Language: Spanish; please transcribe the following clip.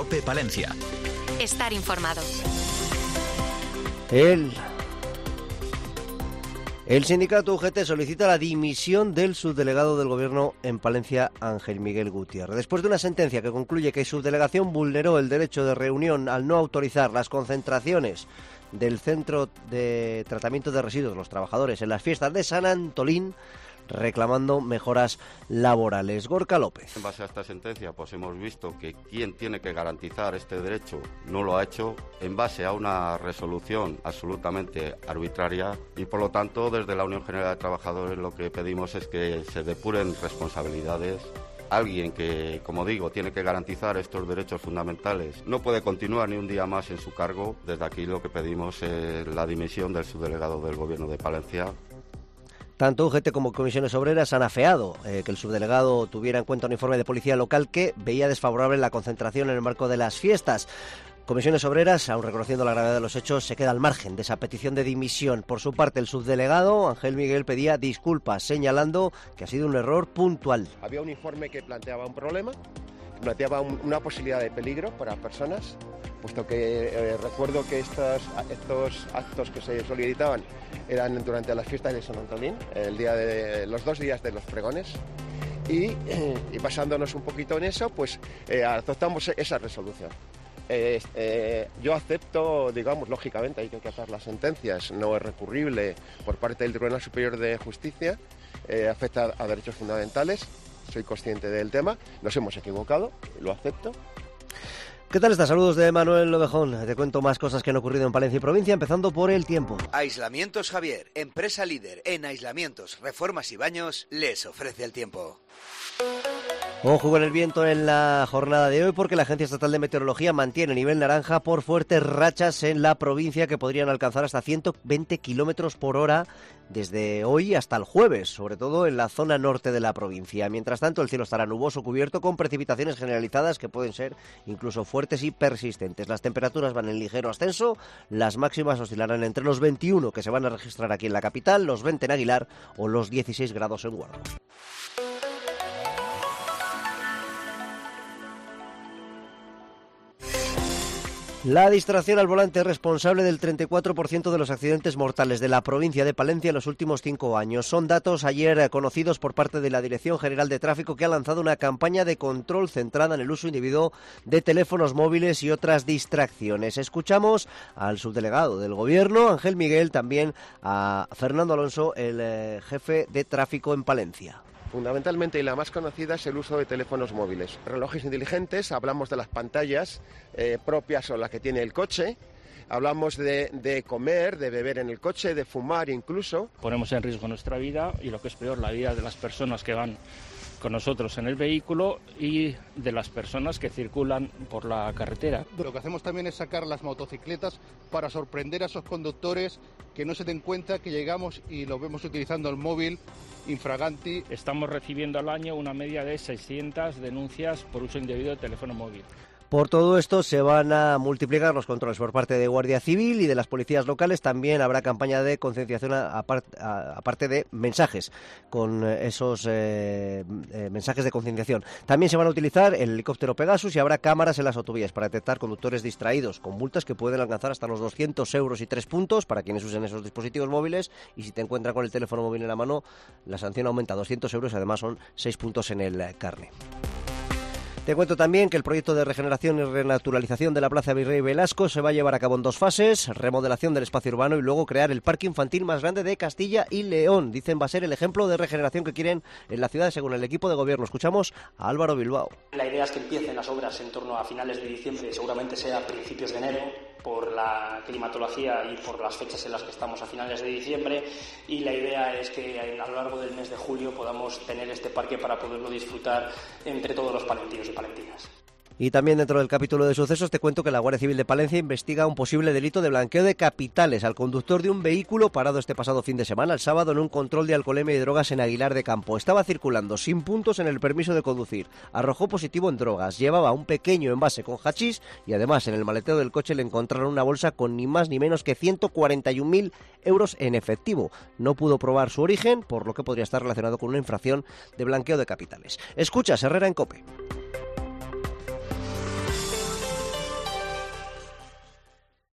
COPE Palencia. Estar informado. El sindicato UGT solicita la dimisión del subdelegado del Gobierno en Palencia, Ángel Miguel Gutiérrez. Después de una sentencia que concluye que su delegación vulneró el derecho de reunión al no autorizar las concentraciones del Centro de Tratamiento de Residuos, los trabajadores, en las fiestas de San Antolín, reclamando mejoras laborales. Gorka López. En base a esta sentencia, pues hemos visto que quien tiene que garantizar este derecho no lo ha hecho en base a una resolución absolutamente arbitraria y, por lo tanto, desde la Unión General de Trabajadores lo que pedimos es que se depuren responsabilidades. Alguien que, como digo, tiene que garantizar estos derechos fundamentales no puede continuar ni un día más en su cargo. Desde aquí lo que pedimos es la dimisión del subdelegado del Gobierno de Palencia. Tanto UGT como Comisiones Obreras han afeado que el subdelegado tuviera en cuenta un informe de policía local que veía desfavorable la concentración en el marco de las fiestas. Comisiones Obreras, aun reconociendo la gravedad de los hechos, se queda al margen de esa petición de dimisión. Por su parte, el subdelegado, Ángel Miguel, pedía disculpas, señalando que ha sido un error puntual. Había un informe que planteaba un problema, planteaba una posibilidad de peligro para personas, puesto que recuerdo que estos actos que se solicitaban eran durante las fiestas de San Antolín, los 2 días de los pregones, y basándonos un poquito en eso, pues adoptamos esa resolución. Yo acepto, digamos, lógicamente hay que acatar las sentencias, no es recurrible por parte del Tribunal Superior de Justicia, afecta a derechos fundamentales, soy consciente del tema, nos hemos equivocado, lo acepto. ¿Qué tal estás? Saludos de Manuel Lobejón. Te cuento más cosas que han ocurrido en Palencia y provincia, empezando por el tiempo. Aislamientos Javier, empresa líder en aislamientos, reformas y baños, les ofrece el tiempo. Ojo con el viento en la jornada de hoy porque la Agencia Estatal de Meteorología mantiene nivel naranja por fuertes rachas en la provincia que podrían alcanzar hasta 120 kilómetros por hora desde hoy hasta el jueves, sobre todo en la zona norte de la provincia. Mientras tanto, el cielo estará nuboso cubierto con precipitaciones generalizadas que pueden ser incluso fuertes y persistentes. Las temperaturas van en ligero ascenso, las máximas oscilarán entre los 21 que se van a registrar aquí en la capital, los 20 en Aguilar o los 16 grados en Guardo. La distracción al volante es responsable del 34% de los accidentes mortales de la provincia de Palencia en los últimos 5 años. Son datos ayer conocidos por parte de la Dirección General de Tráfico, que ha lanzado una campaña de control centrada en el uso indebido de teléfonos móviles y otras distracciones. Escuchamos al subdelegado del Gobierno, Ángel Miguel, también a Fernando Alonso, el jefe de tráfico en Palencia. Fundamentalmente, y la más conocida, es el uso de teléfonos móviles. Relojes inteligentes, hablamos de las pantallas propias o las que tiene el coche, hablamos de comer, de beber en el coche, de fumar incluso. Ponemos en riesgo nuestra vida y, lo que es peor, la vida de las personas que van con nosotros en el vehículo y de las personas que circulan por la carretera. Lo que hacemos también es sacar las motocicletas para sorprender a esos conductores que no se den cuenta que llegamos y los vemos utilizando el móvil infraganti. Estamos recibiendo al año una media de 600 denuncias por uso indebido de teléfono móvil. Por todo esto se van a multiplicar los controles por parte de Guardia Civil y de las policías locales. También habrá campaña de concienciación aparte de mensajes, con esos mensajes de concienciación. También se van a utilizar el helicóptero Pegasus y habrá cámaras en las autovías para detectar conductores distraídos, con multas que pueden alcanzar hasta los 200 euros y 3 puntos para quienes usen esos dispositivos móviles. Y si te encuentran con el teléfono móvil en la mano, la sanción aumenta a 200 euros y además son 6 puntos en el carné. Te cuento también que el proyecto de regeneración y renaturalización de la Plaza Virrey Velasco se va a llevar a cabo en 2 fases, remodelación del espacio urbano y luego crear el parque infantil más grande de Castilla y León. Dicen va a ser el ejemplo de regeneración que quieren en la ciudad según el equipo de gobierno. Escuchamos a Álvaro Bilbao. La idea es que empiecen las obras en torno a finales de diciembre, seguramente sea a principios de enero, por la climatología y por las fechas en las que estamos a finales de diciembre, y la idea es que a lo largo del mes de julio podamos tener este parque para poderlo disfrutar entre todos los palentinos y palentinas. Y también dentro del capítulo de sucesos te cuento que la Guardia Civil de Palencia investiga un posible delito de blanqueo de capitales al conductor de un vehículo parado este pasado fin de semana, el sábado, en un control de alcoholemia y drogas en Aguilar de Campo. Estaba circulando sin puntos en el permiso de conducir, arrojó positivo en drogas, llevaba un pequeño envase con hachís y además en el maletero del coche le encontraron una bolsa con ni más ni menos que 141.000 euros en efectivo. No pudo probar su origen, por lo que podría estar relacionado con una infracción de blanqueo de capitales. Escuchas Herrera en COPE.